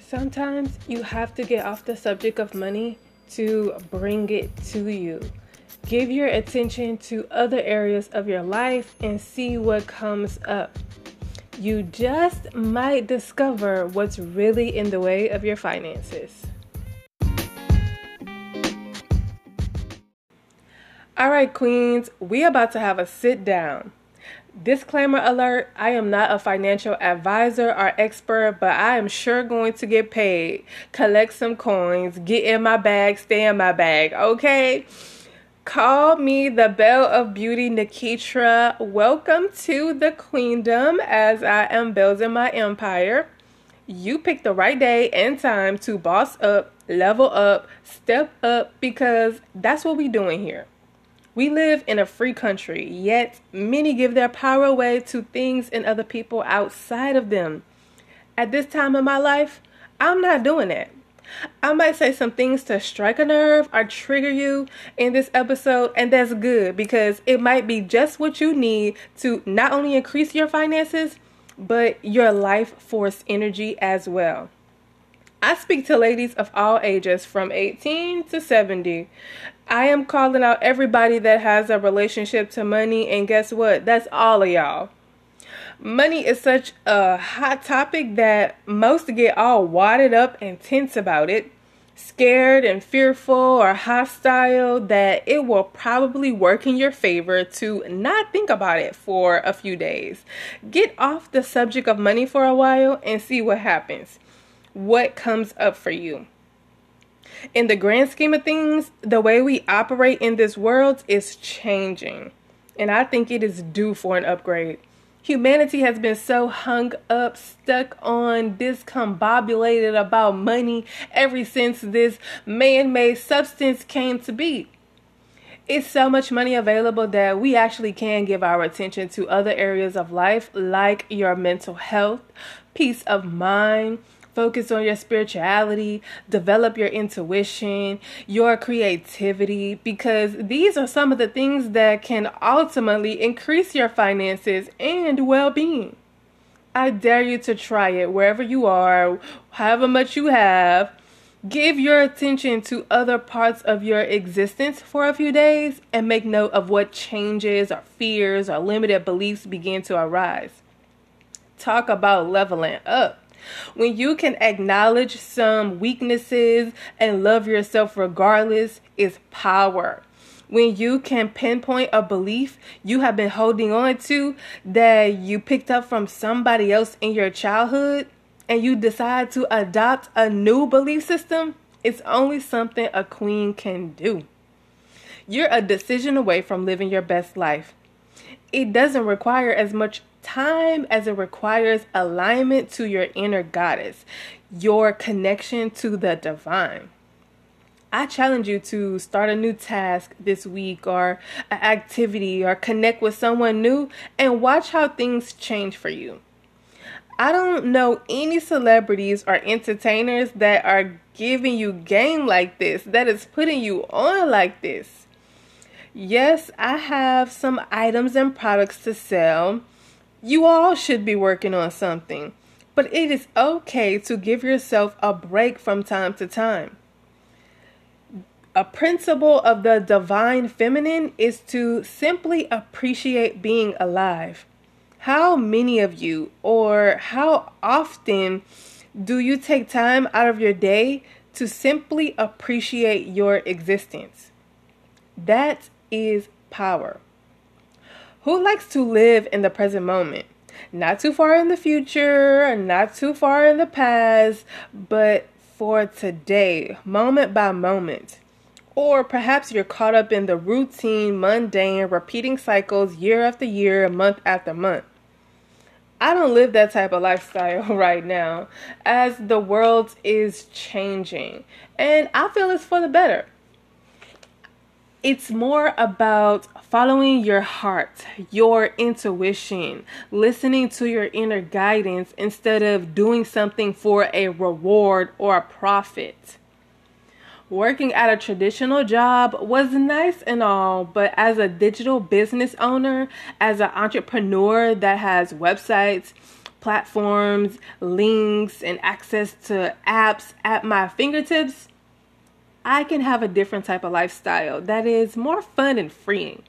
Sometimes you have to get off the subject of money to bring it to you. Give your attention to other areas of your life and see what comes up. You just might discover what's really in the way of your finances. All right, queens, we about to have a sit down. Disclaimer alert, I am not a financial advisor or expert, but I am sure going to get paid, collect some coins, get in my bag, stay in my bag, okay? Call me the Belle of Beauty, Nikitra. Welcome to the queendom as I am building my empire. You picked the right day and time to boss up, level up, step up, because that's what we're doing here. We live in a free country, yet many give their power away to things and other people outside of them. At this time in my life, I'm not doing that. I might say some things to strike a nerve or trigger you in this episode, and that's good because it might be just what you need to not only increase your finances, but your life force energy as well. I speak to ladies of all ages from 18 to 70. I am calling out everybody that has a relationship to money, and guess what? That's all of y'all. Money is such a hot topic that most get all wadded up and tense about it, scared and fearful or hostile that it will probably work in your favor to not think about it for a few days. Get off the subject of money for a while and see what happens. What comes up for you. In the grand scheme of things, the way we operate in this world is changing, and I think it is due for an upgrade. Humanity has been so hung up, stuck on, discombobulated about money ever since this man-made substance came to be. It's so much money available that we actually can give our attention to other areas of life, like your mental health, peace of mind, focus on your spirituality, develop your intuition, your creativity, because these are some of the things that can ultimately increase your finances and well-being. I dare you to try it wherever you are, however much you have. Give your attention to other parts of your existence for a few days and make note of what changes or fears or limited beliefs begin to arise. Talk about leveling up. When you can acknowledge some weaknesses and love yourself regardless is power. When you can pinpoint a belief you have been holding on to that you picked up from somebody else in your childhood and you decide to adopt a new belief system, it's only something a queen can do. You're a decision away from living your best life. It doesn't require as much time as it requires alignment to your inner goddess, your connection to the divine. I challenge you to start a new task this week or an activity or connect with someone new and watch how things change for you. I don't know any celebrities or entertainers that are giving you game like this, that is putting you on like this. Yes, I have some items and products to sell. You all should be working on something, but it is okay to give yourself a break from time to time. A principle of the divine feminine is to simply appreciate being alive. How many of you, or how often, do you take time out of your day to simply appreciate your existence? That is power. Who likes to live in the present moment? Not too far in the future, not too far in the past, but for today, moment by moment. Or perhaps you're caught up in the routine, mundane, repeating cycles year after year, month after month. I don't live that type of lifestyle right now, as the world is changing, and I feel it's for the better. It's more about following your heart, your intuition, listening to your inner guidance instead of doing something for a reward or a profit. Working at a traditional job was nice and all, but as a digital business owner, as an entrepreneur that has websites, platforms, links, and access to apps at my fingertips, I can have a different type of lifestyle that is more fun and freeing.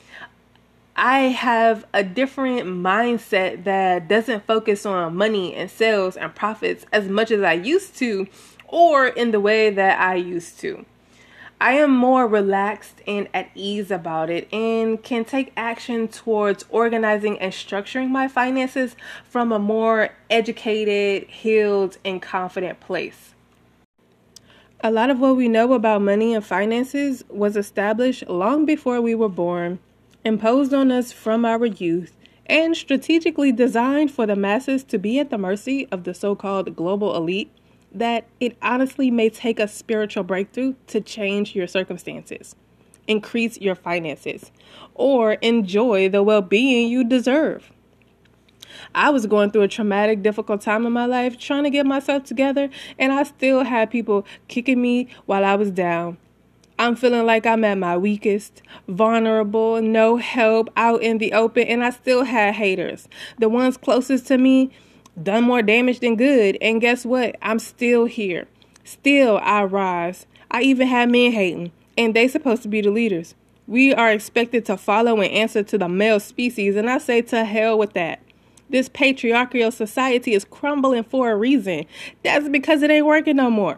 I have a different mindset that doesn't focus on money and sales and profits as much as I used to, or in the way that I used to. I am more relaxed and at ease about it, and can take action towards organizing and structuring my finances from a more educated, healed, and confident place. A lot of what we know about money and finances was established long before we were born, imposed on us from our youth, and strategically designed for the masses to be at the mercy of the so-called global elite, that it honestly may take a spiritual breakthrough to change your circumstances, increase your finances, or enjoy the well-being you deserve. I was going through a traumatic, difficult time in my life trying to get myself together, and I still had people kicking me while I was down. I'm feeling like I'm at my weakest, vulnerable, no help, out in the open, and I still had haters. The ones closest to me done more damage than good, and guess what? I'm still here. Still, I rise. I even had men hating, and they supposed to be the leaders. We are expected to follow and answer to the male species, and I say to hell with that. This patriarchal society is crumbling for a reason. That's because it ain't working no more.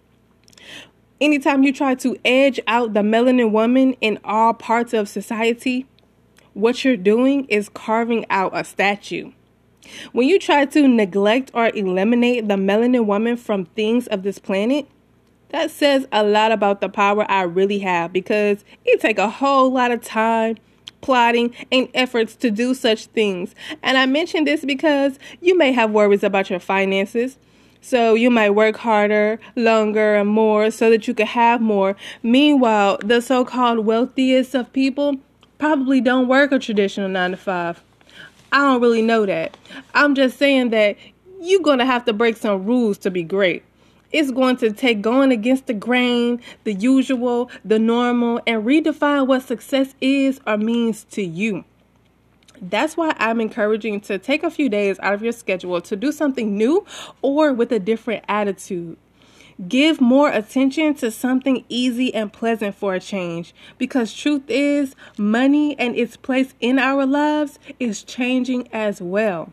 Anytime you try to edge out the melanin woman in all parts of society, what you're doing is carving out a statue. When you try to neglect or eliminate the melanin woman from things of this planet, that says a lot about the power I really have, because it takes a whole lot of time, plotting, and efforts to do such things. And I mention this because you may have worries about your finances. So you might work harder, longer, and more so that you can have more. Meanwhile, the so-called wealthiest of people probably don't work a traditional 9-to-5. I don't really know that. I'm just saying that you're going to have to break some rules to be great. It's going to take going against the grain, the usual, the normal, and redefine what success is or means to you. That's why I'm encouraging to take a few days out of your schedule to do something new or with a different attitude. Give more attention to something easy and pleasant for a change, because truth is, money and its place in our lives is changing as well.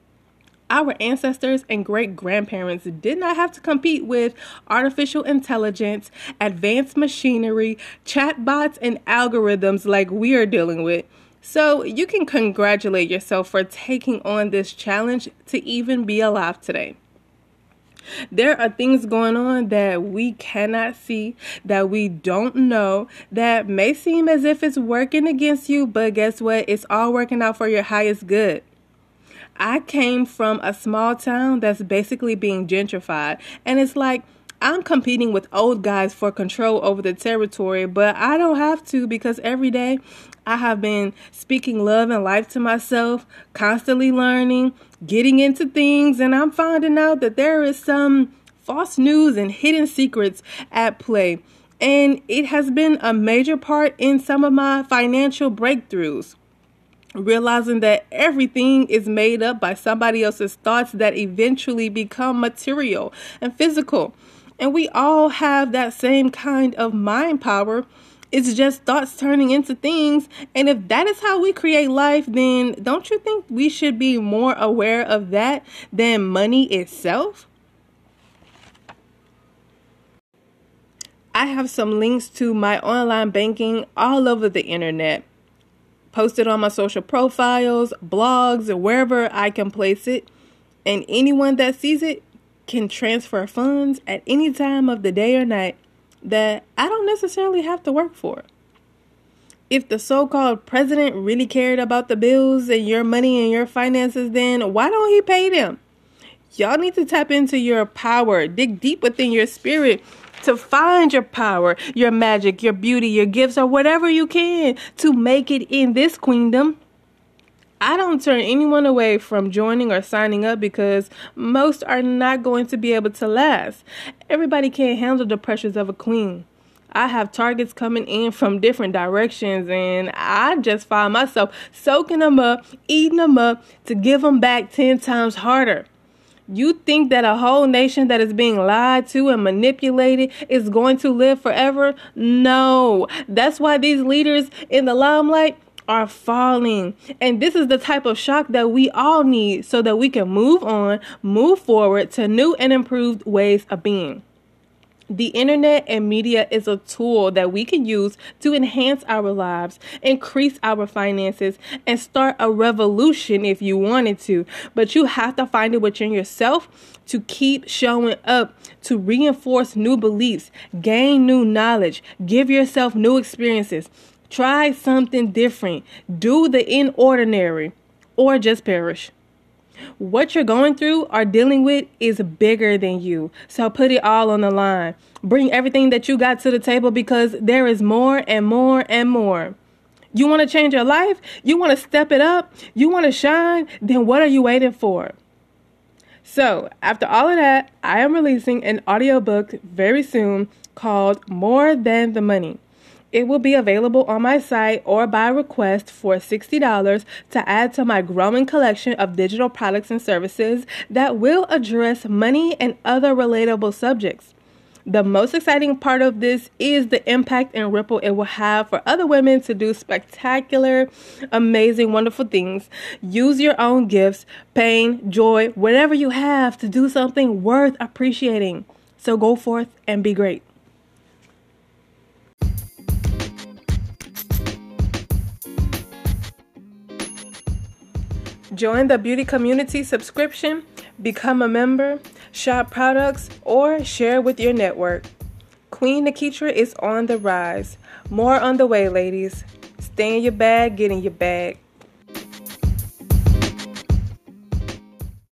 Our ancestors and great-grandparents did not have to compete with artificial intelligence, advanced machinery, chatbots, and algorithms like we are dealing with. So you can congratulate yourself for taking on this challenge to even be alive today. There are things going on that we cannot see, that we don't know, that may seem as if it's working against you, but guess what? It's all working out for your highest good. I came from a small town that's basically being gentrified, and it's like I'm competing with old guys for control over the territory, but I don't have to, because every day I have been speaking love and life to myself, constantly learning, getting into things, and I'm finding out that there is some false news and hidden secrets at play. And it has been a major part in some of my financial breakthroughs. Realizing that everything is made up by somebody else's thoughts that eventually become material and physical. And we all have that same kind of mind power. It's just thoughts turning into things. And if that is how we create life, then don't you think we should be more aware of that than money itself? I have some links to my online banking all over the internet, posted on my social profiles, blogs, or wherever I can place it. And anyone that sees it can transfer funds at any time of the day or night that I don't necessarily have to work for. If the so-called president really cared about the bills and your money and your finances, then why don't he pay them? Y'all need to tap into your power, dig deep within your spirit to find your power, your magic, your beauty, your gifts, or whatever you can to make it in this queendom. I don't turn anyone away from joining or signing up, because most are not going to be able to last. Everybody can't handle the pressures of a queen. I have targets coming in from different directions, and I just find myself soaking them up, eating them up to give them back 10 times harder. You think that a whole nation that is being lied to and manipulated is going to live forever? No. That's why these leaders in the limelight are falling. And this is the type of shock that we all need so that we can move on, move forward to new and improved ways of being. The internet and media is a tool that we can use to enhance our lives, increase our finances, and start a revolution if you wanted to. But you have to find it within yourself to keep showing up, to reinforce new beliefs, gain new knowledge, give yourself new experiences, try something different, do the inordinary, or just perish. What you're going through or dealing with is bigger than you. So put it all on the line. Bring everything that you got to the table because there is more and more and more. You want to change your life? You want to step it up? You want to shine? Then what are you waiting for? So after all of that, I am releasing an audiobook very soon called More Than the Money. It will be available on my site or by request for $60 to add to my growing collection of digital products and services that will address money and other relatable subjects. The most exciting part of this is the impact and ripple it will have for other women to do spectacular, amazing, wonderful things. Use your own gifts, pain, joy, whatever you have to do something worth appreciating. So go forth and be great. Join the beauty community subscription, become a member, shop products, or share with your network. Queen Nikitra is on the rise. More on the way, ladies. Stay in your bag, get in your bag.